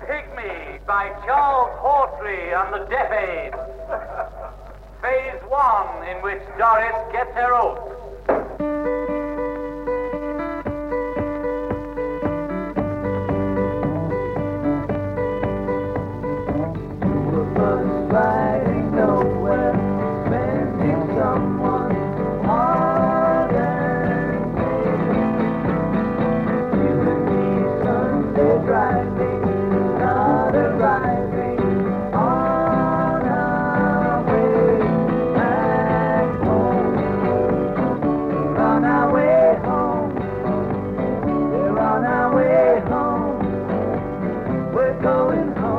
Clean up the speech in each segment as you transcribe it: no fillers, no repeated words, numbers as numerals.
Pygmy by Charles Hawtrey and the Deaf Aids. Phase 1, in which Doris gets her oath. Riding nowhere, spending someone hard and you and me Sunday driving, not arriving on our way back home. We're on our way home. We're on our way home. We're going home.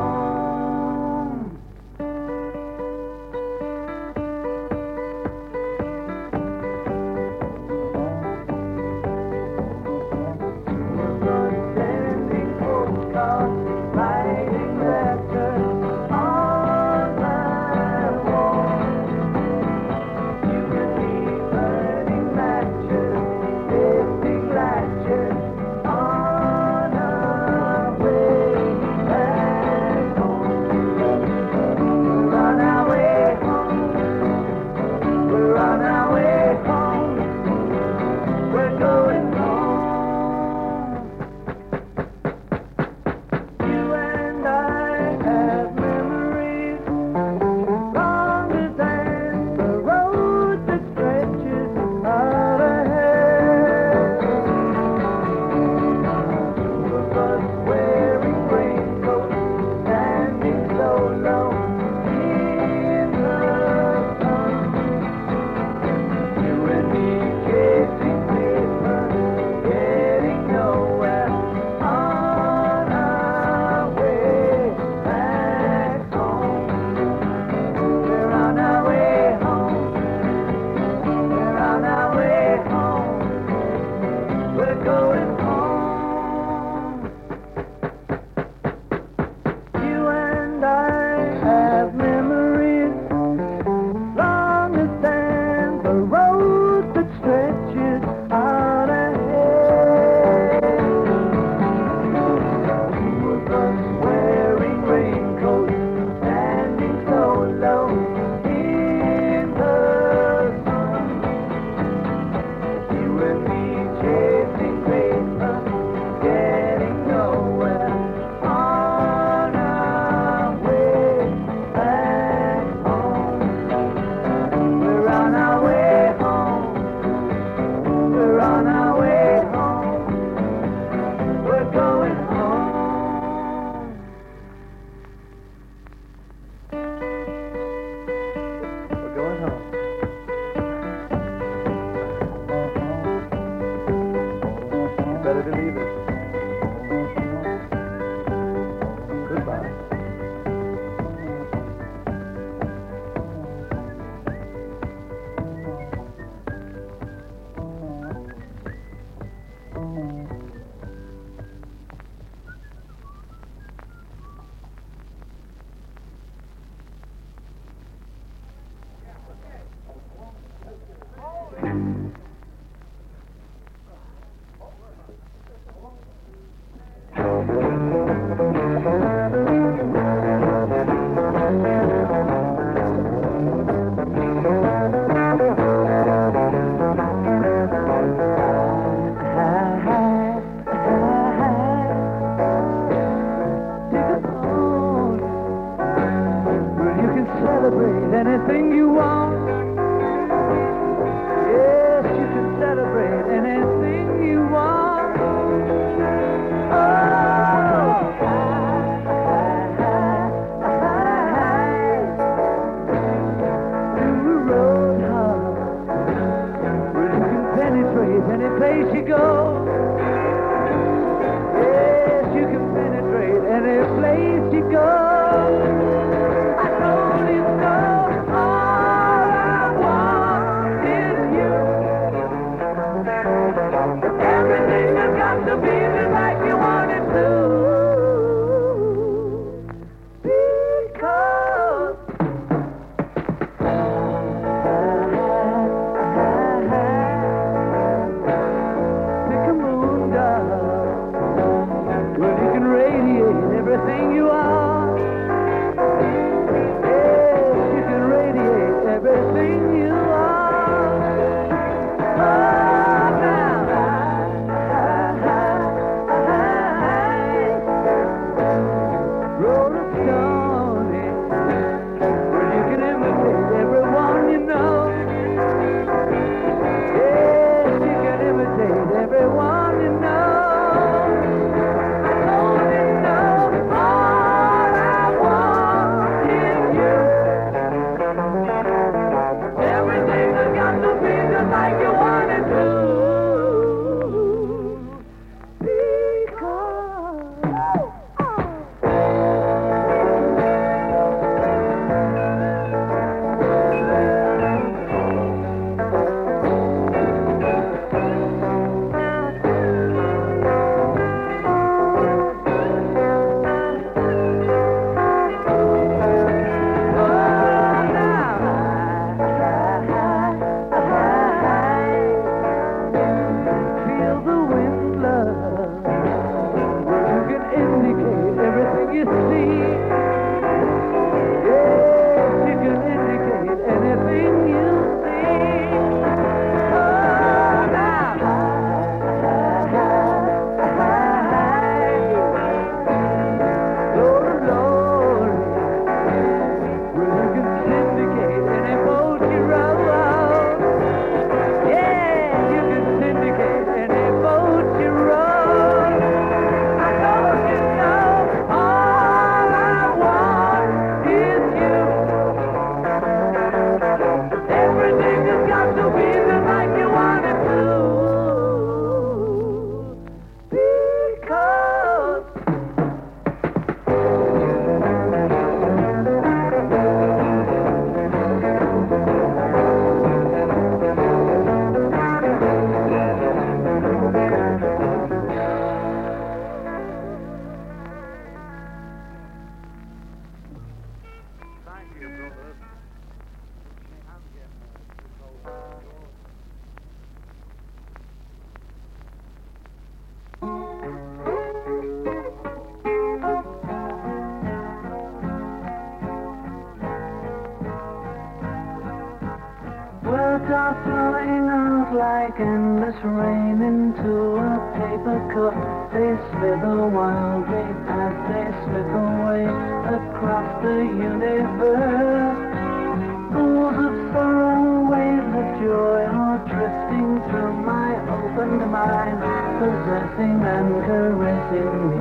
rain into a paper cup. They slither wildly as they slip away across the universe. Pools of sorrow, waves of joy are drifting through my opened mind, possessing and caressing me.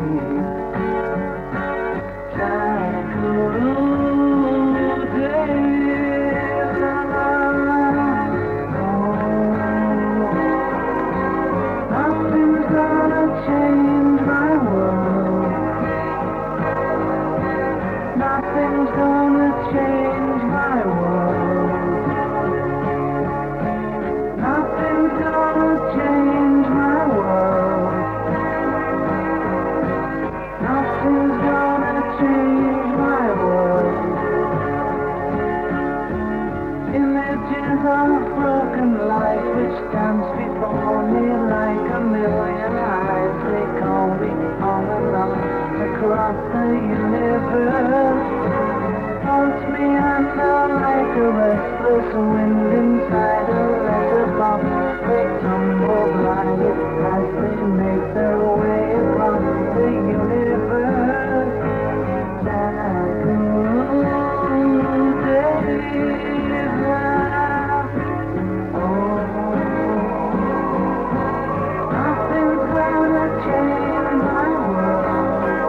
Nothing's gonna change my world. Nothing's gonna change my world. Nothing's gonna change my world. Nothing's gonna change my world. Images of broken life which dance before me like a million eyes. They call me on and on across the universe. Pulse me under like a restless wind inside a letterbox. They tumble blindly as they make their way across the universe. Nothing's gonna change my world.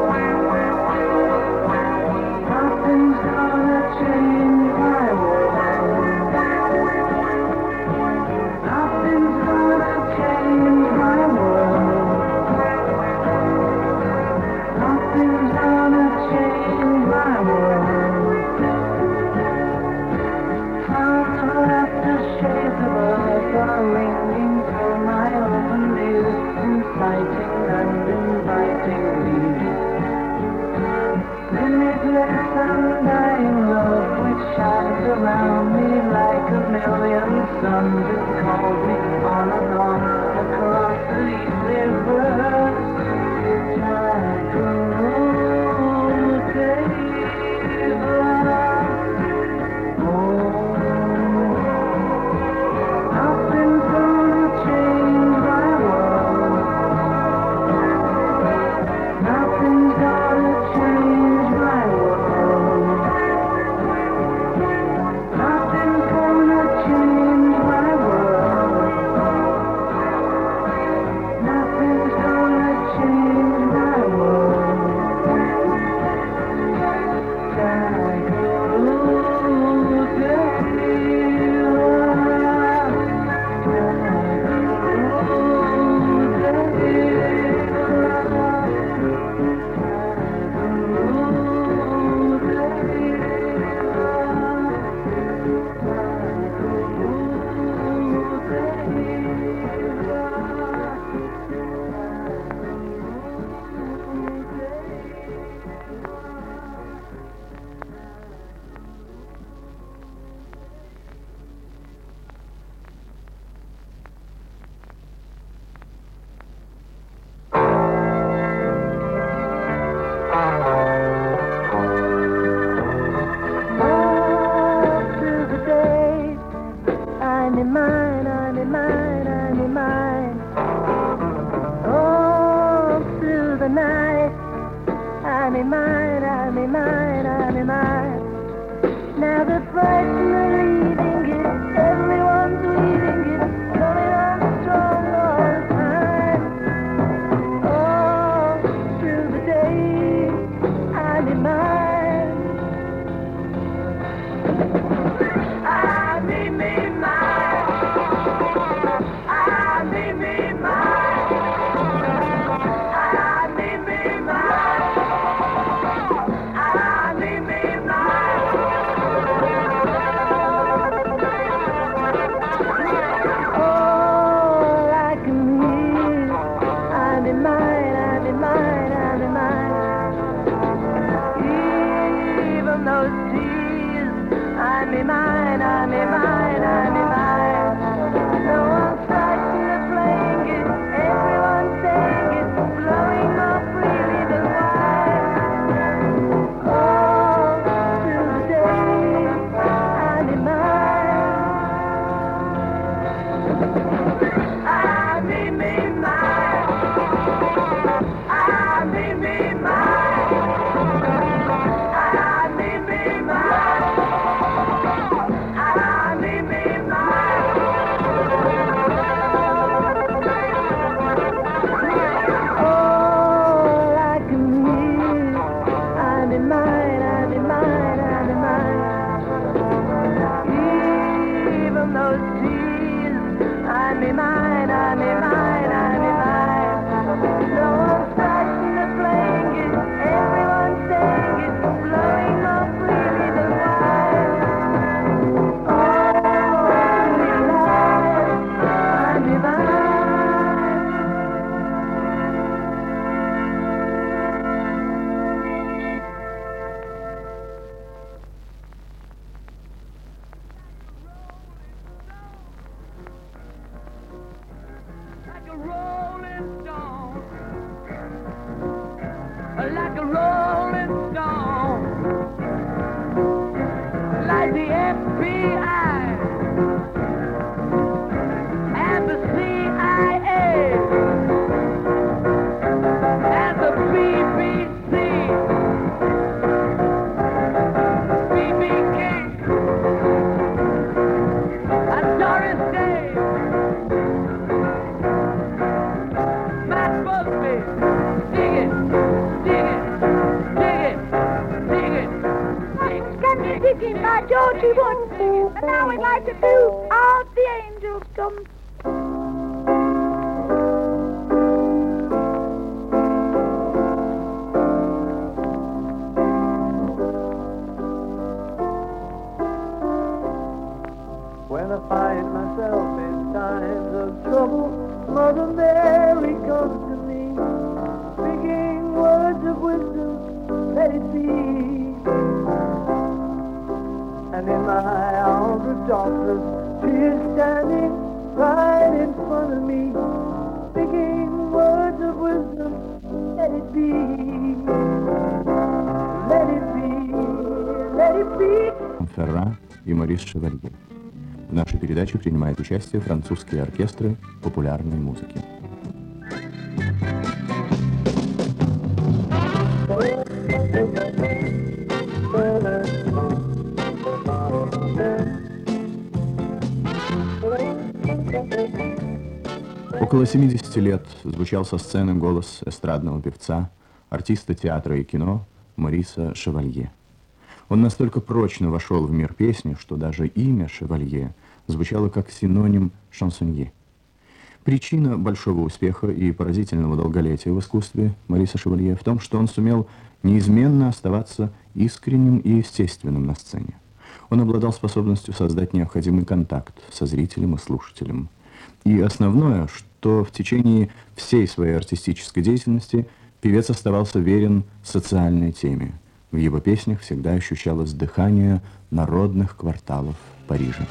Nothing's gonna change my world. Nothing's gonna change my world. Nothing's gonna change my world. Sounds of laughter, shades of life are ringing through my open ears, inciting and inviting me. Limitless undying love which shines around me like a million suns. It calls me on and on across the universe. Nothing's gonna change my world. Nothing's gonna change my world. Nothing's gonna change my world. Nothing's gonna change my world. Now the frightened are leaving it, everyone's leaving it, coming on strong all the time. All through the day, I'm in mine. I'm in me mine. I'm in me mine. I'm in me mine. I'm in me mine. All I can hear, I'm in mine, I'm in mine, I'm in mine. Even those tears, I'm in mine, I'm in mine, I'm in mine. No one's frightened of playing it, everyone's saying it, blowing more freely than wine. All through the day, I'm in mine. I'm FBI and the CIA and the BBC, B.B. King and Doris Day, Matt Busby. Dig it, dig it, dig it, dig it, dig it. Can you dig it by Georgie Wood? And now we'd like to do All the Angels Come. When I find myself in times of trouble, Mother Mary comes to me, speaking words of wisdom, let it be. And in my hour of darkness, she is standing right in front of me, speaking words of wisdom, let it be. Let it be, let it be. Ферра и Морис Шевалье. В нашей передаче принимают участие французские оркестры популярной музыки. Около 70 лет звучал со сцены голос эстрадного певца, артиста театра и кино Мориса Шевалье. Он настолько прочно вошел в мир песни, что даже имя Шевалье звучало как синоним шансонье. Причина большого успеха и поразительного долголетия в искусстве Мориса Шевалье в том, что он сумел неизменно оставаться искренним и естественным на сцене. Он обладал способностью создать необходимый контакт со зрителем и слушателем. И основное, что в течение всей своей артистической деятельности певец оставался верен социальной теме. В его песнях всегда ощущалось дыхание народных кварталов Парижа.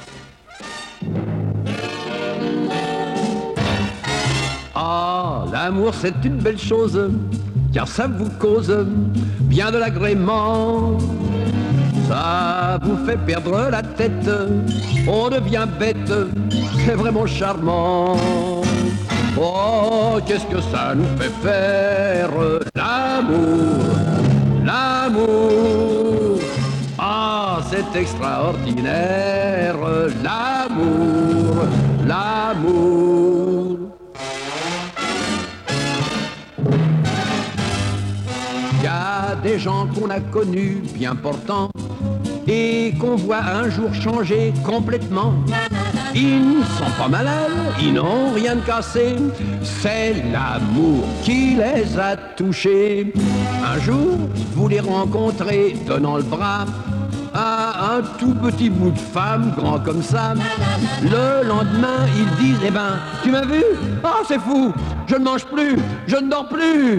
Ah, l'amour c'est une belle chose, car ça vous cause bien de l'agrément. Ça vous fait perdre la tête, on devient bête, c'est vraiment charmant. Oh, qu'est-ce que ça nous fait faire, l'amour, l'amour. Ah, c'est extraordinaire, l'amour, l'amour. Il y a des gens qu'on a connus bien portants et qu'on voit un jour changer complètement. Ils ne sont pas malades, ils n'ont rien de cassé, c'est l'amour qui les a touchés. Un jour, vous les rencontrez donnant le bras à un tout petit bout de femme, grand comme ça. Le lendemain, ils disent, eh ben, tu m'as vu? Ah, c'est fou, je ne mange plus, je ne dors plus.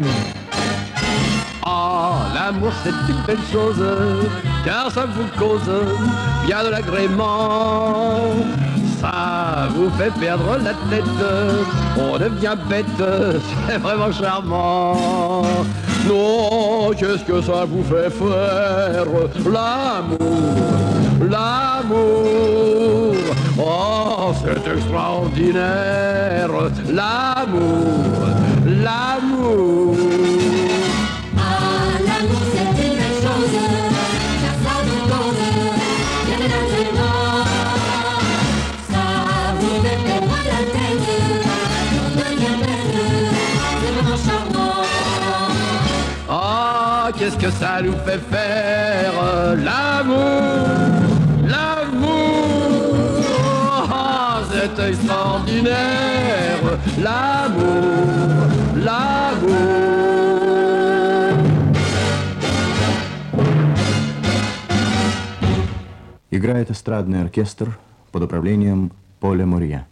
Ah, l'amour c'est une belle chose, car ça vous cause bien de l'agrément. Ça vous fait perdre la tête, on devient bête, c'est vraiment charmant. Non, qu'est-ce que ça vous fait faire, l'amour, l'amour. Oh, c'est extraordinaire, l'amour, l'amour. L'amour c'est une belle chose, car ça vous cause bien de l'agrément. Ça vous fait perdre la tête, on devient bête, c'est vraiment charmant. Ah, qu'est-ce que ça nous fait faire, l'amour, l'amour. Ah, c'est extraordinaire, l'amour, l'amour. Играет эстрадный оркестр под управлением Поля Морье.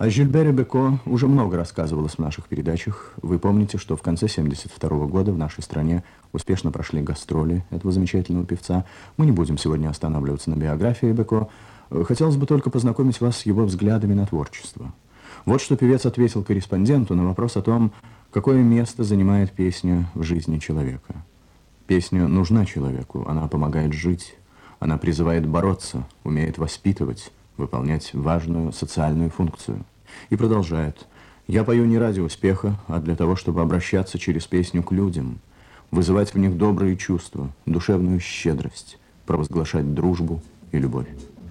О Жильбере Беко уже много рассказывалось в наших передачах. Вы помните, что в конце 1972 года в нашей стране успешно прошли гастроли этого замечательного певца. Мы не будем сегодня останавливаться на биографии Беко. Хотелось бы только познакомить вас с его взглядами на творчество. Вот что певец ответил корреспонденту на вопрос о том, какое место занимает песня в жизни человека. Песня нужна человеку, она помогает жить, она призывает бороться, умеет воспитывать, выполнять важную социальную функцию. И продолжает. «Я пою не ради успеха, а для того, чтобы обращаться через песню к людям, вызывать в них добрые чувства, душевную щедрость, провозглашать дружбу и любовь».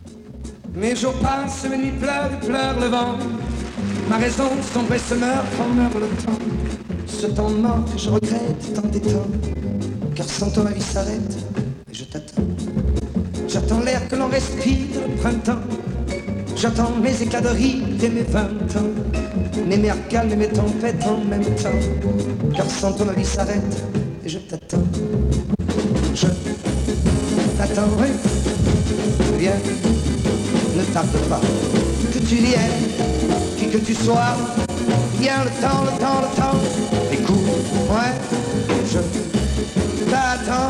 Mes jours passent, mes nuits pleurent et pleure le vent. Ma raison sombre et se meurt quand meurt le temps. Ce temps mort que je regrette tant des temps. Car sans toi ma vie s'arrête et je t'attends. J'attends l'air que l'on respire le printemps. J'attends les éclats de rire et mes 20 ans. Mes mers calmes et mes tempêtes en même temps. Car sans toi ma vie s'arrête et je t'attends. Je t'attendrai. Viens, ne tarde pas. Que tu viennes, qui que tu sois. Viens le temps, le temps, le temps. Écoute, ouais, je t'attends.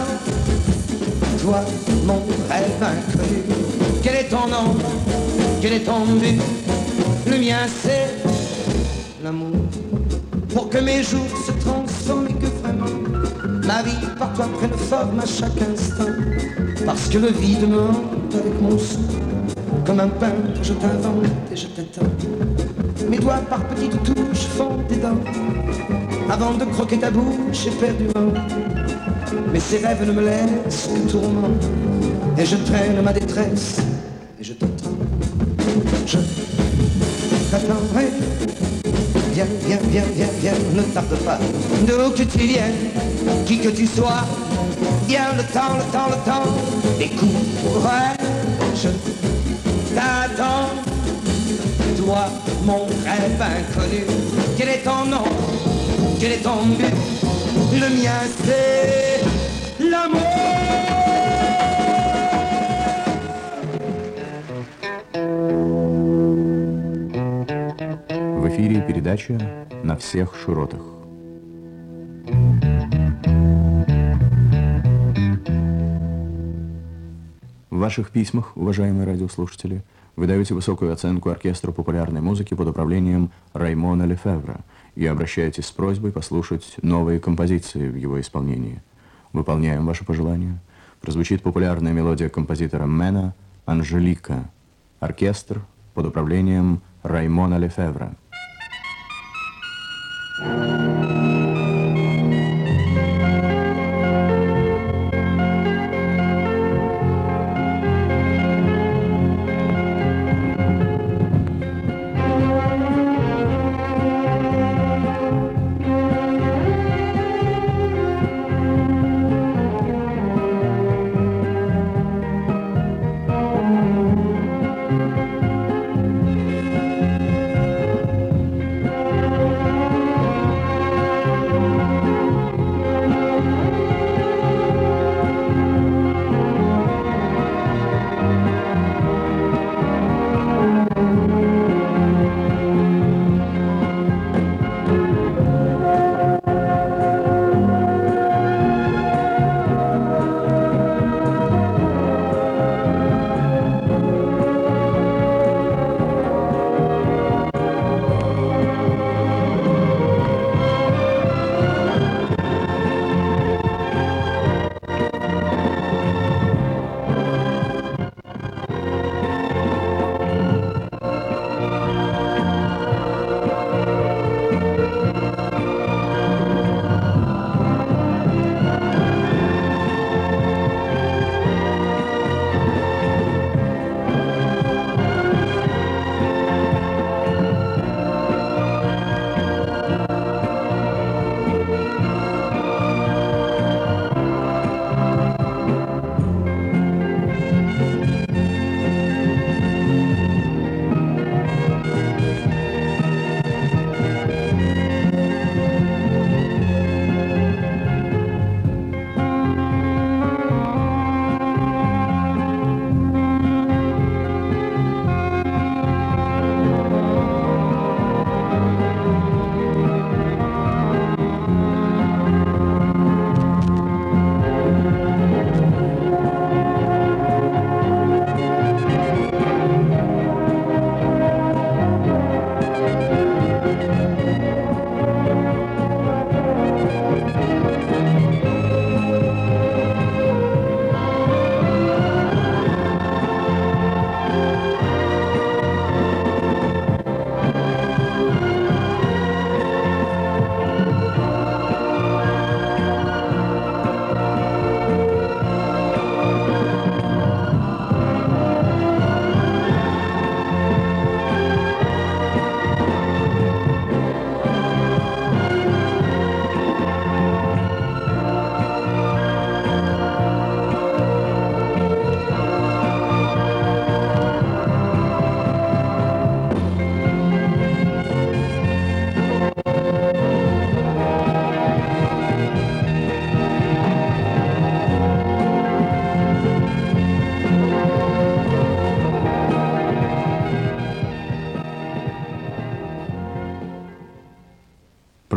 Toi, mon rêve inconnu. Quel est ton nom? Quel est ton but? Le mien c'est l'amour. Pour que mes jours se transforment et que vraiment ma vie par toi prenne forme à chaque instant. Parce que le vide me hante avec mon sang. Comme un peintre je t'invente et je t'attends. Mes doigts par petites touches font des dents. Avant de croquer ta bouche éperdument. Mais ces rêves ne me laissent que tourment. Et je traîne ma détresse et je t'attends. Je t'attendrai. Viens, viens, viens, viens, viens, ne tarde pas. D'où que tu viennes, qui que tu sois. Viens le temps, le temps, le temps. Écoute, ouais, je t'attends. Toi, mon rêve inconnu. Quel est ton nom? Quel est ton but? Le mien c'est l'amour. В эфире передача «На всех широтах». В ваших письмах, уважаемые радиослушатели, вы даете высокую оценку оркестру популярной музыки под управлением Раймона Лефевра и обращаетесь с просьбой послушать новые композиции в его исполнении. Выполняем ваши пожелания. Прозвучит популярная мелодия композитора Мэна «Анжелика». Оркестр под управлением Раймона Лефевра.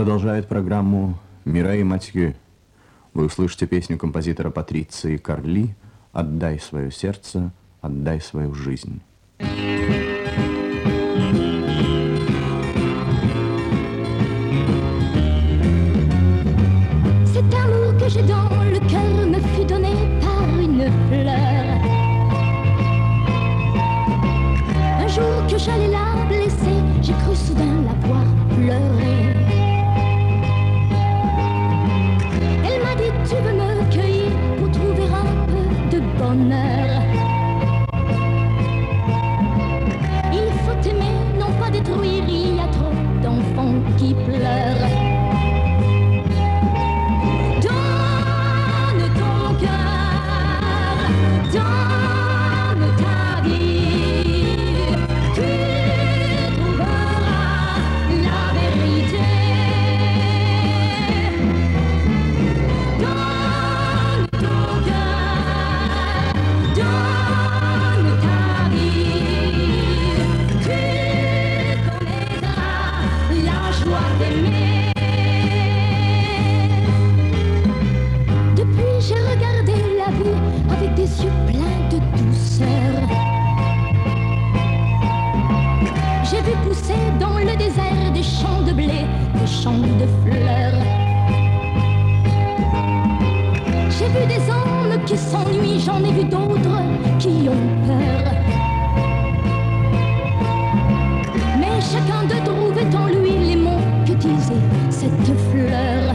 Продолжает программу Мирей Матье. Вы услышите песню композитора Патриции Карли «Отдай свое сердце, отдай свою жизнь». Cet amour que j'ai dans le cœur me fut donné par une fleur. Un jour que j'allais la blesser, j'ai cru soudain la voir pleurer. Elle m'a dit tu veux me cueillir pour trouver un peu de bonheur. Il faut aimer, non pas détruire, il y a trop d'enfants qui pleurent. Donne ta vie, tu trouveras la vérité. Donne ton cœur, donne ta vie, tu connaîtras la joie d'aimer. Depuis j'ai regardé la vie avec des yeux pleins de douceur. J'ai vu pousser dans le désert des champs de blé, des champs de fleurs. J'ai vu des hommes qui s'ennuient, j'en ai vu d'autres qui ont peur. Mais chacun d'eux trouvait en lui les mots que disait cette fleur.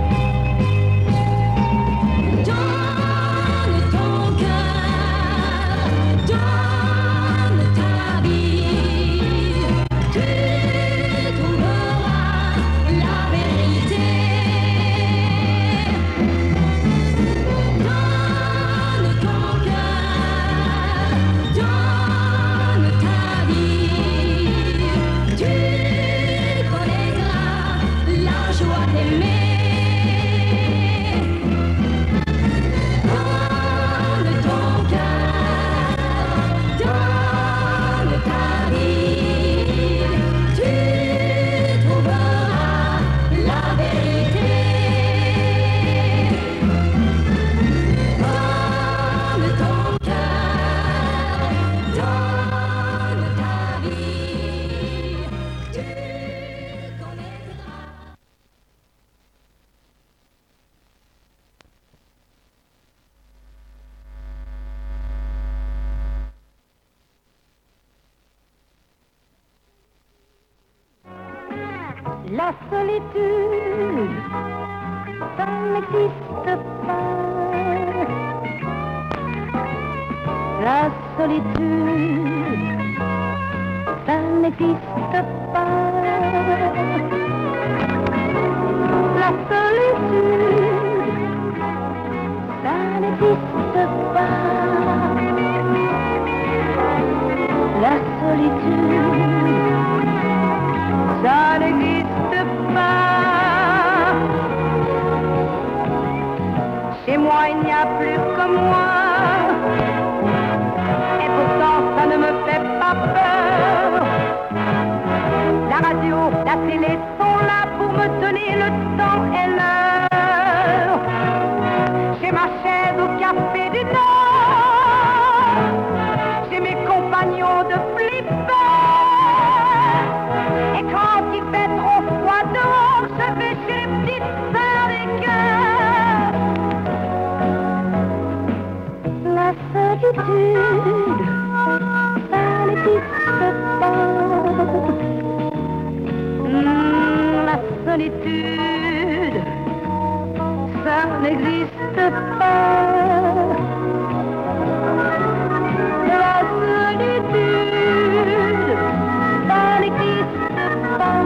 La solitude, ça n'existe pas. La solitude, ça n'existe pas. La solitude, ça n'existe pas. La solitude, ça n'existe pas. Chez moi, il n'y a plus que moi. Et pourtant, ça ne me fait pas peur. La radio, la télé sont là pour me donner le temps et l'heure. J'ai ma chaise au café du Nord. J'ai mes compagnons de flipper. Et quand il fait trop froid dehors, je vais chez les petites sœurs des cœurs. La solitude, ça n'existe pas. La solitude, ça n'existe pas. La solitude, ça n'existe pas.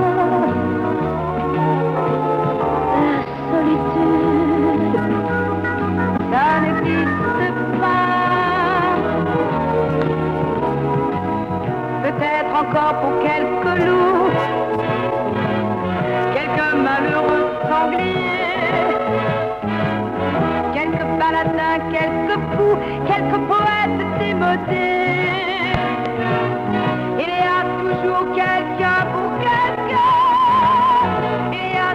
La solitude, ça n'existe pas. Peut-être encore pour quelques loups, quelques malheureux sangliers, quelques baladins, quelques fous, quelques poètes démodés. Il y a toujours quelqu'un pour quelqu'un. Il y a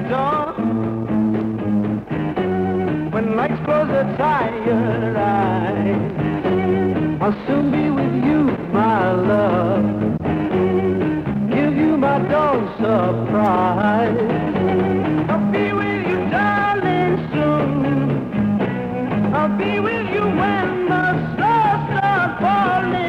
dawn. When lights close a tired eye, I'll soon be with you, my love. Give you my dawn surprise. I'll be with you, darling, soon. I'll be with you when the stars start falling.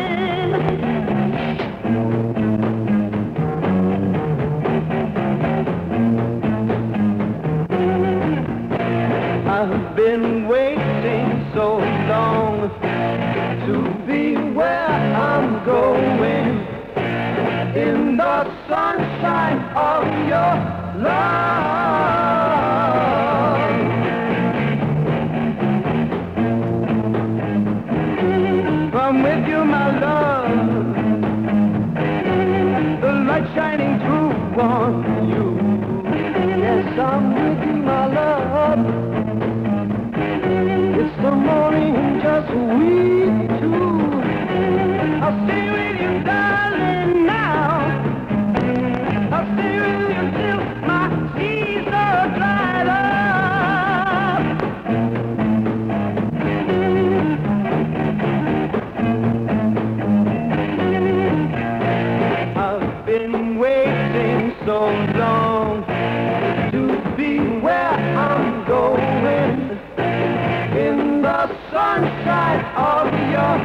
I've been waiting so long to be where I'm going, in the sunshine of your love. I'm with you, my love, the light shining through on you. Yes, I'm with you, my love. It's the morning, just we two. I'll stay with you, darling, now. I'll stay with you till my seas are dried up. I've been waiting so long to be where I'm going, in the sunshine of your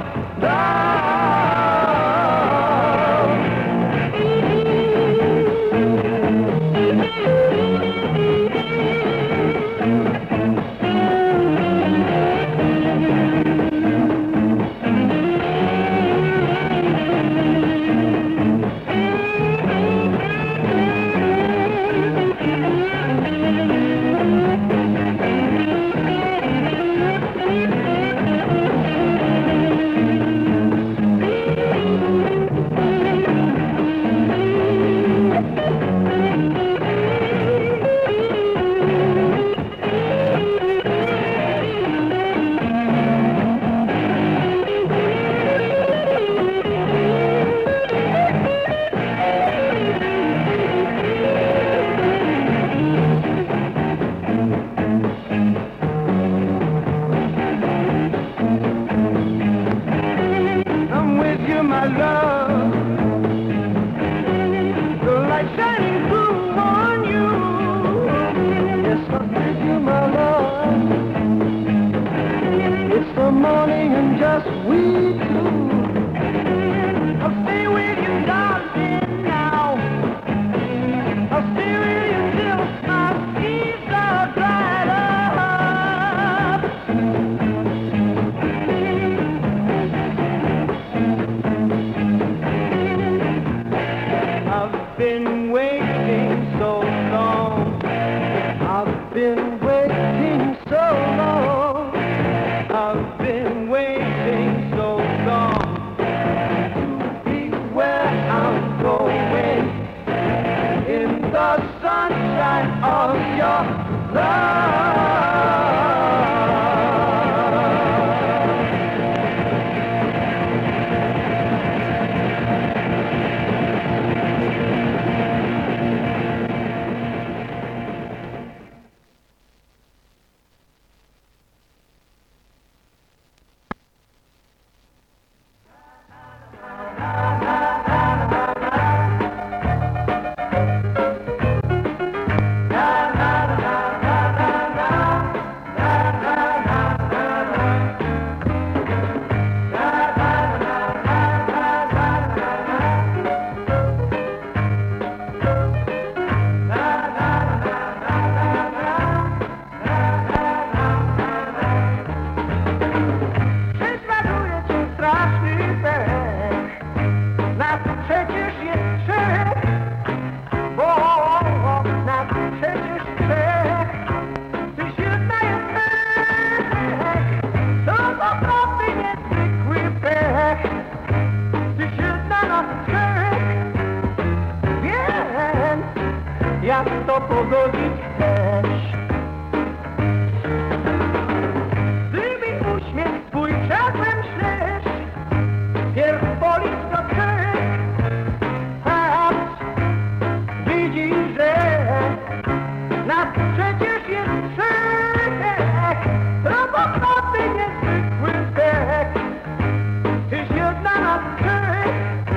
przecież jest Krzysiek, robotny niezwykły zdech. Tyś jedna na trzy,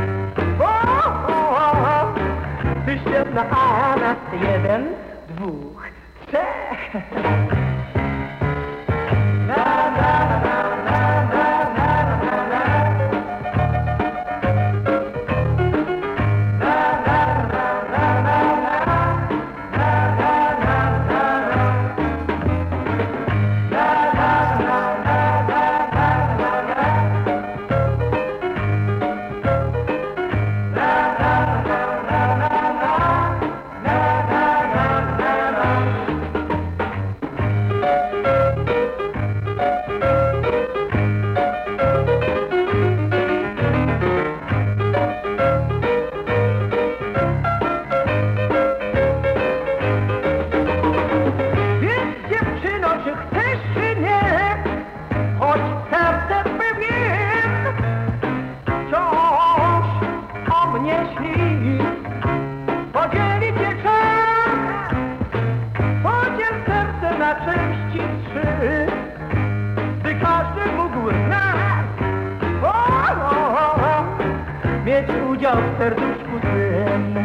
tyś jedna, a nas jeden, dwóch, trzech. Mieć udział w serduszku swym.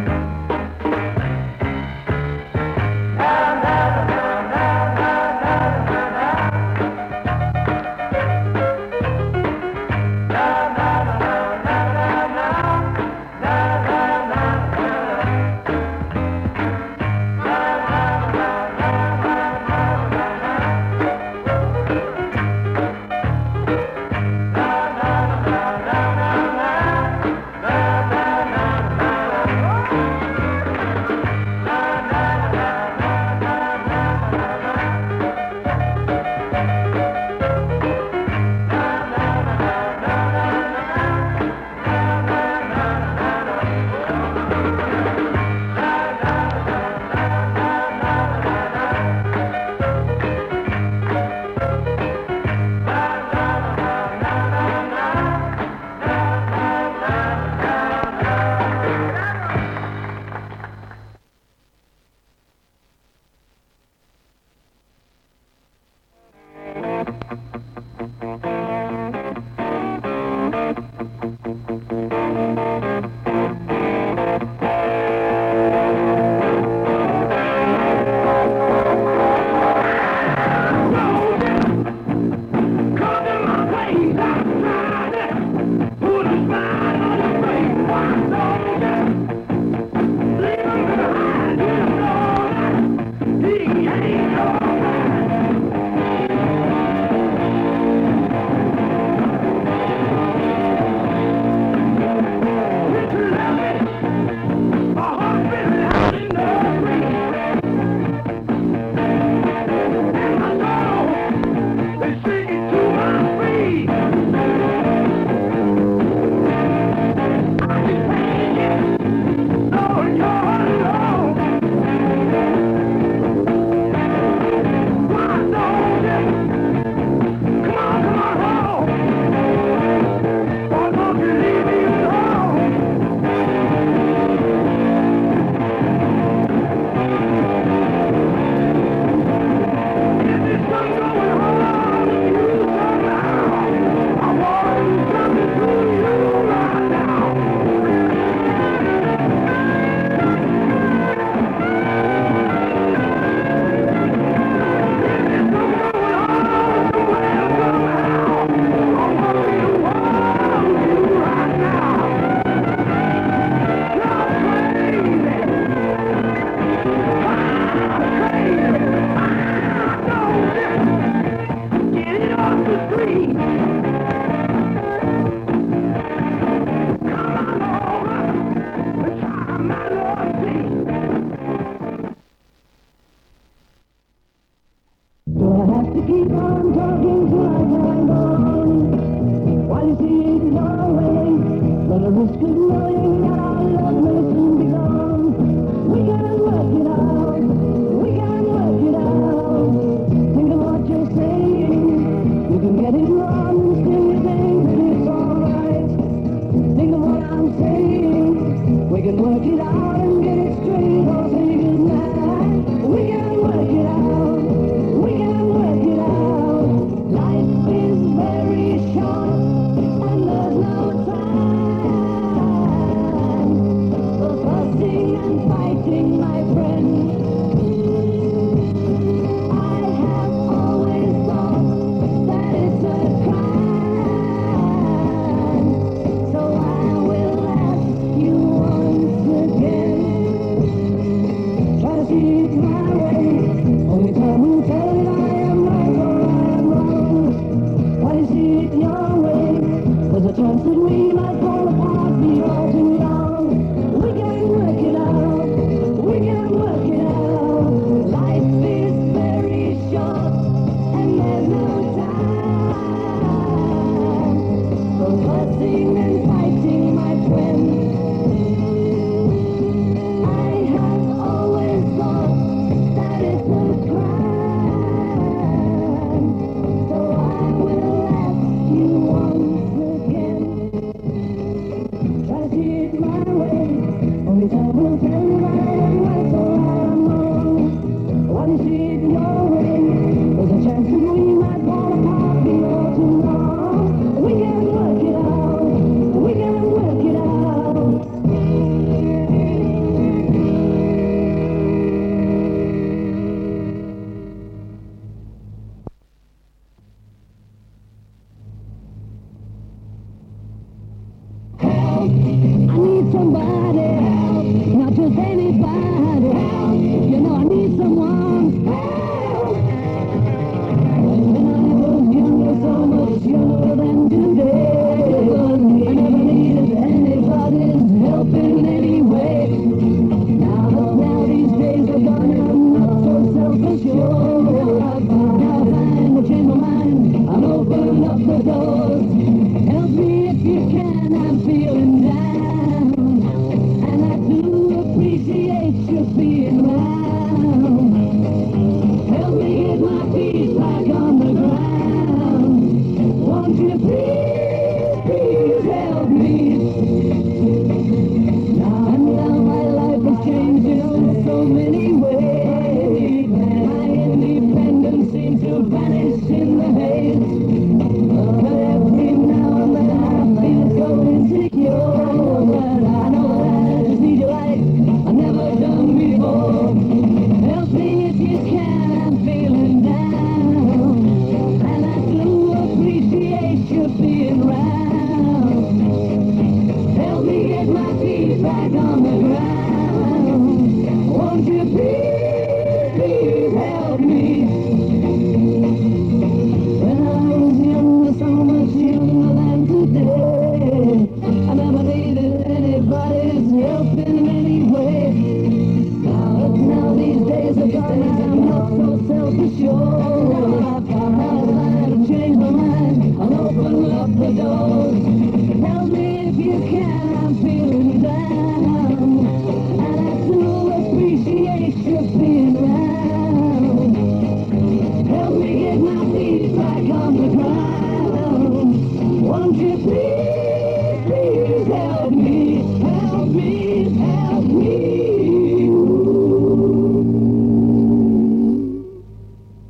We can work it out and get it straight. I'll say goodnight. We can work it your way. There's a chance that we might fall apart before tomorrow. We can work it out. We can work it out. Help! I need somebody help, not just anybody help. You know I need someone help. When I was younger, so much younger than today, I never needed anybody's help in any way. Now these days are gone, I'm not so self-assured. Now I find I change my mind, I'm opening up the doors. Help me if you can, I'm feeling down, and I do appreciate you being around. Help me get my feet back on the ground. Won't you please help me? Now my life has changed in so many ways. My independence seems to vanish in the haze. But every now and then I feel so insecure. But I know that I just need you like I've never done before. Help me if you can, I'm feeling down, and I do appreciate you being around. Help me get my feet back on the ground. Won't you please help me? When I was younger, so much younger than today, I never needed anybody's help in any way. Now these days are gone, I'm not so self-assured. I've had to change my mind, I'll open up the doors. Help me if you can, I'm feeling down, and I do appreciate you being around. Help me get my feet back on the ground. Won't you please help me, help me, help me.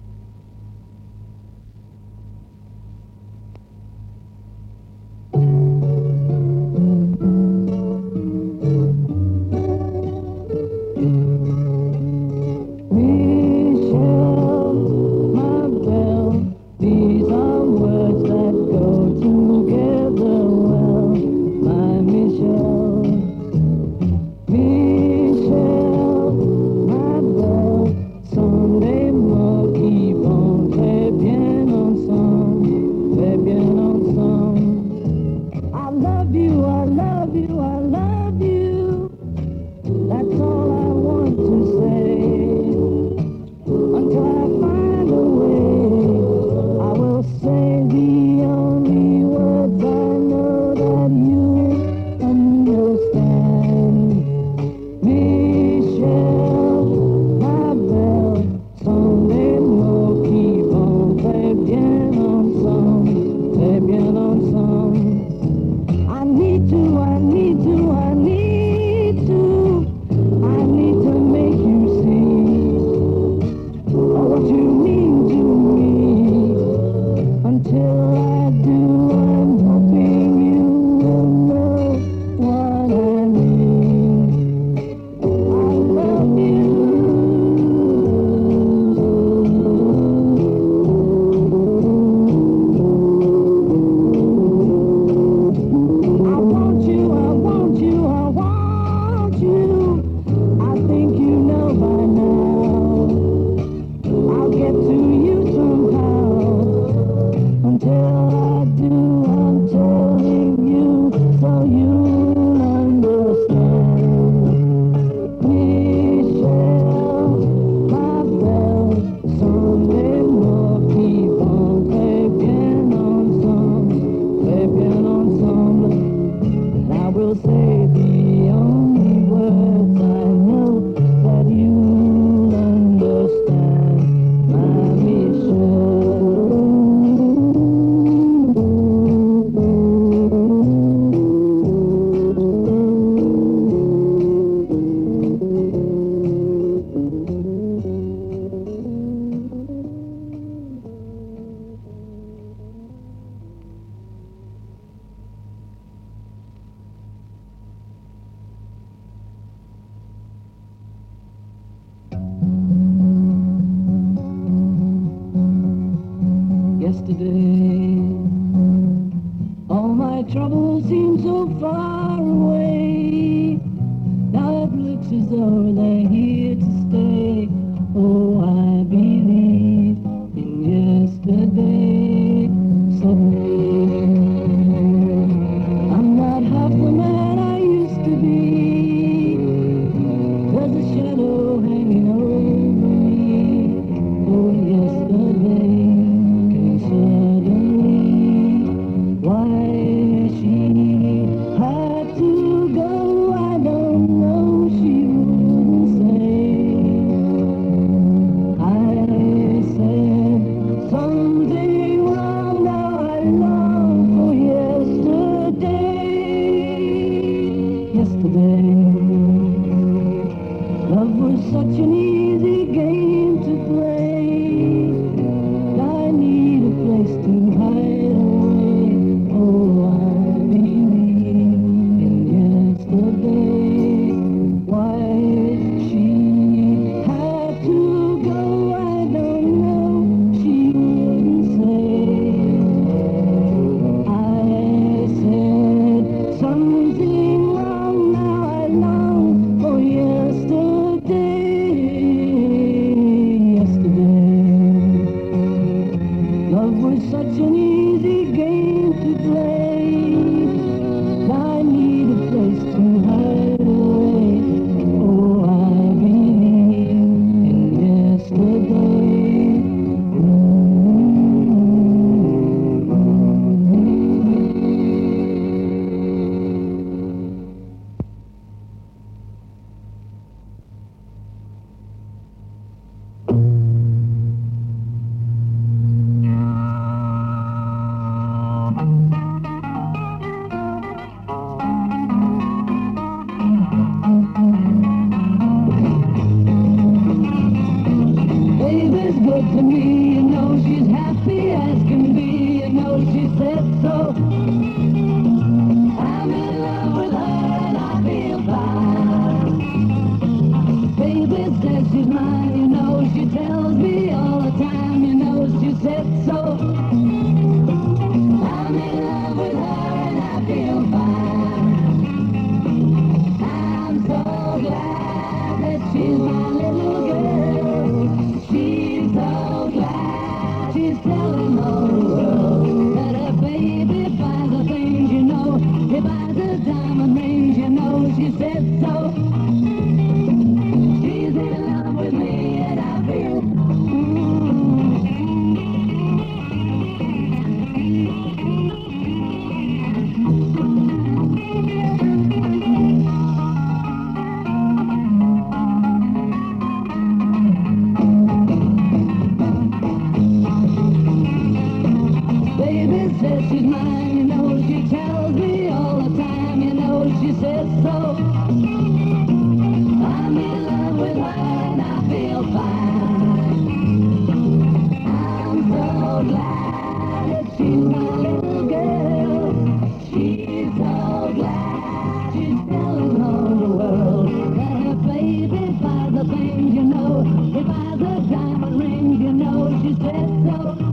yesterday. All my troubles seem so far away. Now it looks as though they're here to stay. Oh, I believe in yesterday. Suddenly, I'm not half the man I used to be. There's a shadow hanging over me. Oh, yesterday came suddenly. Why she had to go, I don't know. She wouldn't say. I said something wrong. Now I long for yesterday. Yesterday, love was such an easy game to play. I need a place to hide away. Oh, I believe in yesterday. Why she had to go, I don't know. She wouldn't say. I said something wrong. Now I long for yesterday. Yesterday, love was such an easy game to play. I need a place to hide away. Oh, I believe in yesterday. Baby's good to me, you know she's happy as can be, you know she said so. I'm in love with her and I feel fine. Baby says she's mine, you know she tells me all the time, you know she said so. I'm in love with her and I feel fine. I'm so glad that she's my little girl. She's so glad she's telling all the world that her baby buys the things, you know. He buys her diamond rings, you know. She said so. She's in love with me and I feel. Baby says she's mine, you know, she tells me all the time, you know, she says so. I'm in love with her and I feel fine. I'm so glad that she's my little girl. She's so glad she's telling all the world that her baby buys the things, you know. He buys her diamond rings, you know, she says so.